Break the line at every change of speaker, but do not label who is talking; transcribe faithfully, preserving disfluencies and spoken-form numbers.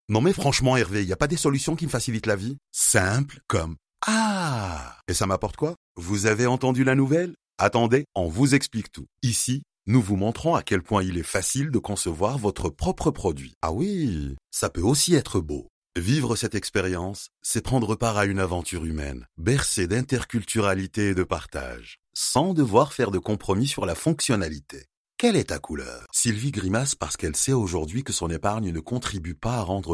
Non mais franchement Hervé, il n'y a pas des solutions qui me facilitent la vie? Simple comme ah! Et ça m'apporte quoi? Vous avez entendu la nouvelle? Attendez, on vous explique tout. Ici, nous vous montrons à quel point il est facile de concevoir votre propre produit. Ah oui, ça peut aussi être beau. Vivre cette expérience, c'est prendre part à une aventure humaine, bercée d'interculturalité et de partage, sans devoir faire de compromis sur la fonctionnalité. Quelle est ta couleur? Sylvie grimace parce qu'elle sait aujourd'hui que son épargne ne contribue pas à rendre